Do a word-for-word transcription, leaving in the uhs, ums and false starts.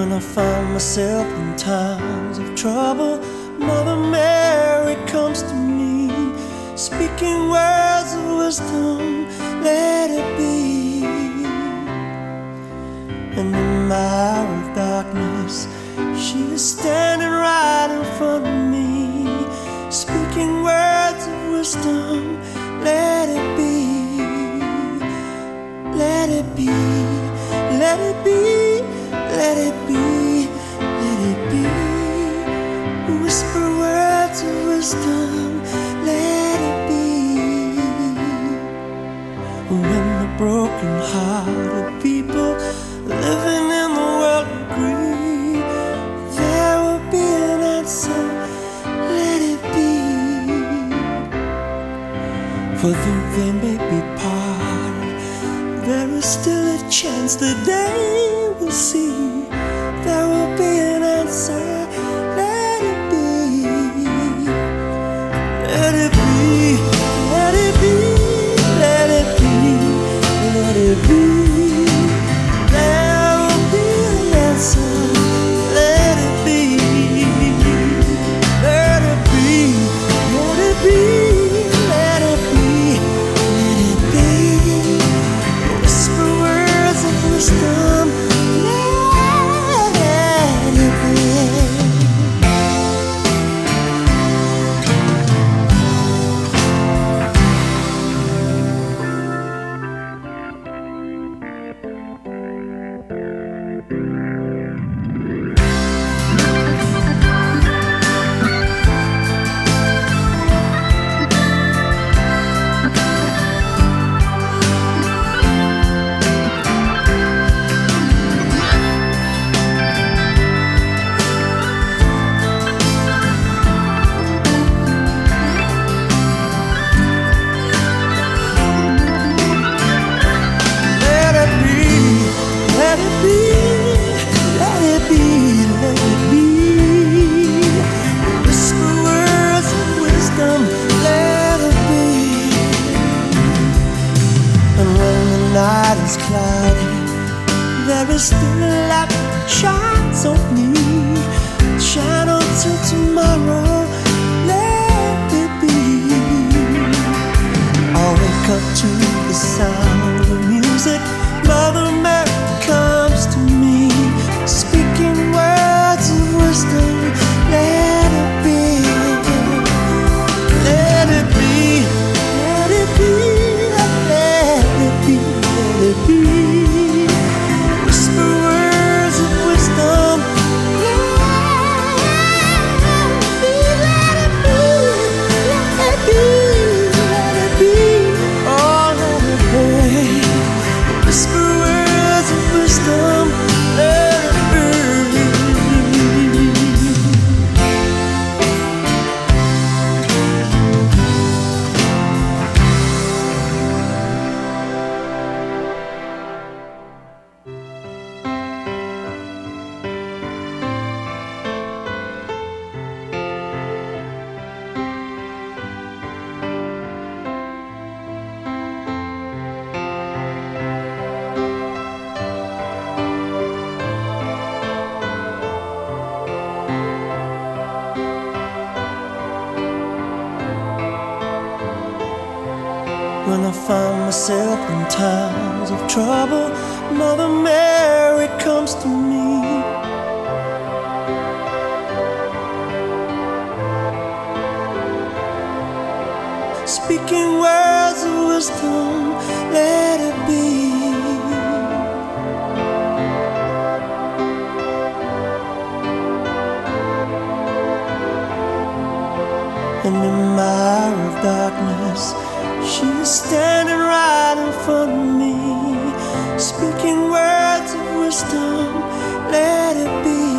When I find myself in times of trouble, Mother Mary comes to me, speaking words of wisdom, let it be. And in my hour of darkness, she is standing right in front of me, speaking words of wisdom, let it be. Let it be, let it be, let it be, let it be. Whisper words of wisdom, let it be. When the broken-hearted people living in the world agree, there will be an answer, let it be. For though they may be parted, there is still a chance that they will see. There will be an answer, let it be. Let it be, let it be, let it be, let it be. There will be an answer, let it be. Let it be, let it be, let it be, let it be. Whisper words of wisdom, let it be. There is still a light that shines on me, shine until tomorrow, let it be. I'll wake up to the sound of music, Mother Mary comes to me, speaking words of wisdom, let it be. Let it be, let it be, let it be, let it be. When I find myself in times of trouble, Mother Mary comes to me, speaking words of wisdom, let it be. And in my hour of darkness, she is standing right in front of me, speaking words of wisdom, let it be.